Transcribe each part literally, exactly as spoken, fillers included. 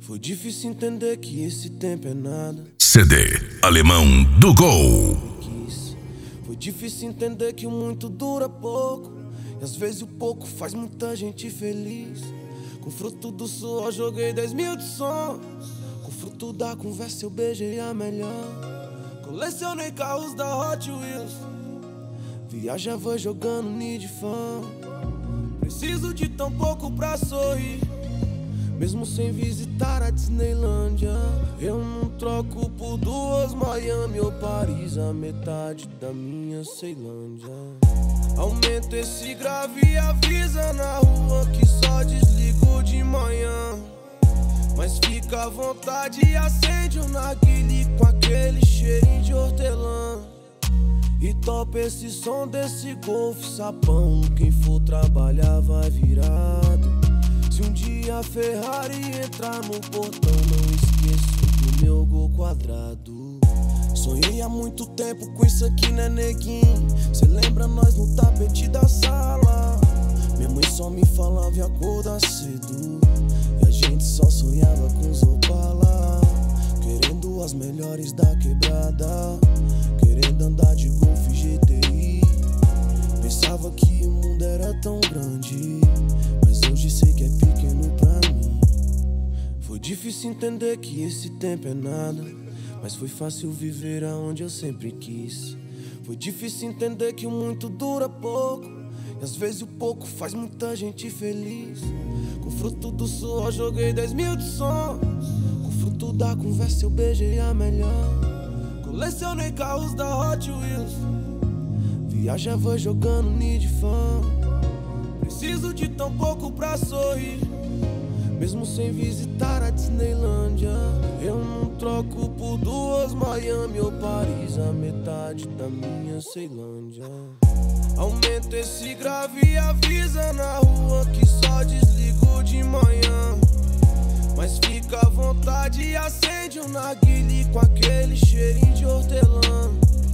Foi difícil entender que esse tempo é nada. C D Alemão do Gol. Foi difícil entender que o muito dura pouco, e às vezes o pouco faz muita gente feliz. Com fruto do suor joguei dez mil de sons, com fruto da conversa eu beijei a melhor. Colecionei carros da Hot Wheels, viajava jogando Need Fan. Preciso de tão pouco pra sorrir, mesmo sem visitar a Disneylândia. Eu não troco por duas Miami ou Paris, a metade da minha Ceilândia. Aumenta esse grave e avisa na rua que só desligo de manhã. Mas fica à vontade e acende um narguilé com aquele cheirinho de hortelã. E topa esse som desse Golf sapão, quem for trabalhar vai virado. Se um dia a Ferrari entrar no portão, não esqueço do meu Gol quadrado. Sonhei há muito tempo com isso aqui, né, neguinho? Cê lembra nós no tapete da sala? Minha mãe só me falava em acordar cedo, e a gente só sonhava com os Opala, querendo as melhores da quebrada, querendo andar de Golf G T I. Pensava que o mundo era tão grande, mas hoje sei que é pequeno pra mim. Foi difícil entender que esse tempo é nada, mas foi fácil viver aonde eu sempre quis. Foi difícil entender que o muito dura pouco, e às vezes o pouco faz muita gente feliz. Com fruto do suor joguei dez mil de sons, com fruto da conversa eu beijei a melhor. Colecionei carros da Hot Wheels, viajava jogando Need Fan. Preciso de tão pouco pra sorrir, mesmo sem visitar a Disneylândia. Eu não troco por duas Miami ou Paris, a metade da minha Ceilândia. Aumenta esse grave e avisa na rua que só desligo de manhã. Mas fica à vontade e acende um narguilé com aquele cheirinho de hortelã.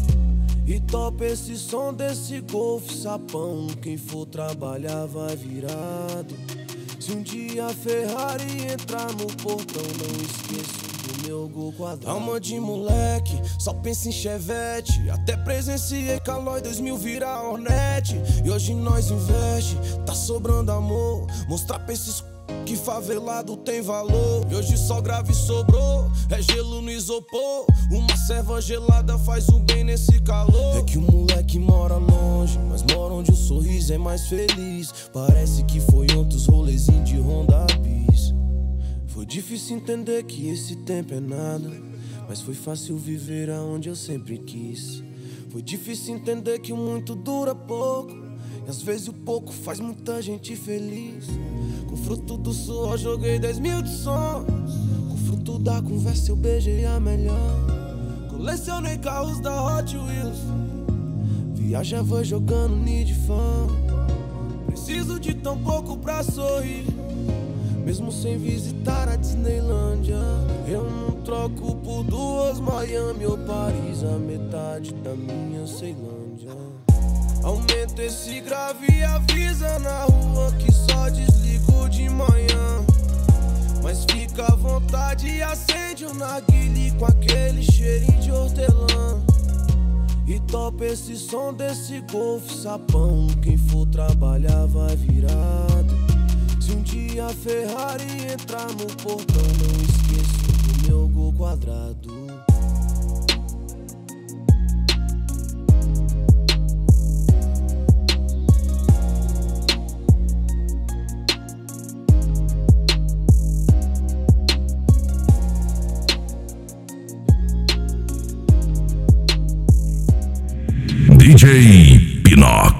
E topa esse som desse Golf sapão, quem for trabalhar vai virado. Se um dia a Ferrari entrar no portão, não esqueço do meu Gol quadrado. Alma de moleque, só pensa em Chevette. Até presenciei Calói dois mil virar Hornet. E hoje nós investe, tá sobrando amor. Mostrar pra esses que favelado tem valor. E hoje só grave sobrou, é gelo no isopor. Uma serva gelada faz um bem nesse calor. É que o moleque mora longe, mas mora onde o sorriso é mais feliz. Parece que foi ontem os rolezinhos de Honda Bis. Foi difícil entender que esse tempo é nada, mas foi fácil viver aonde eu sempre quis. Foi difícil entender que o muito dura pouco, e às vezes o pouco faz muita gente feliz. Com fruto do suor joguei dez mil de sons, com fruto da conversa eu beijei a melhor. Colecionei carros da Hot Wheels, viajava jogando Need Fan. Preciso de tão pouco pra sorrir, mesmo sem visitar a Disneylândia. Eu não troco por duas Miami ou Paris, a metade da minha Ceilândia. Aumenta esse grave e avisa na rua que só desligo de manhã. Mas fica à vontade e acende um narguilé com aquele cheirinho de hortelã. E topa esse som desse Golf sapão, quem for trabalhar vai virado. Se um dia a Ferrari entrar no portão, não esqueço do meu Gol quadrado. D J Pinoc.